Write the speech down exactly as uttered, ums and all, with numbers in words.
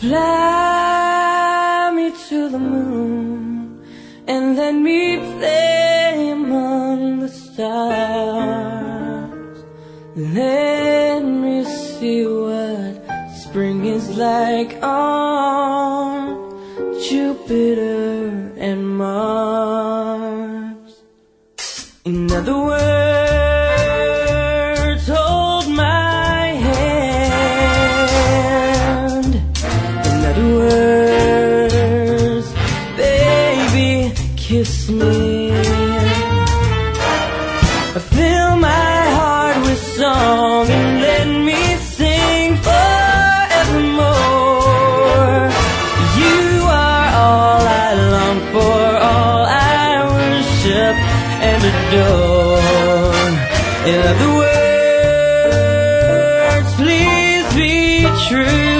Fly me to the moon and let me play among the stars. Let me see what spring is like on Jupiter and Mars. In other words, hold my hand. In other words, baby, kiss me. Fill my heart with song and let me sing forevermore. You are all I long for, all I worship and adore. In other words, please be true.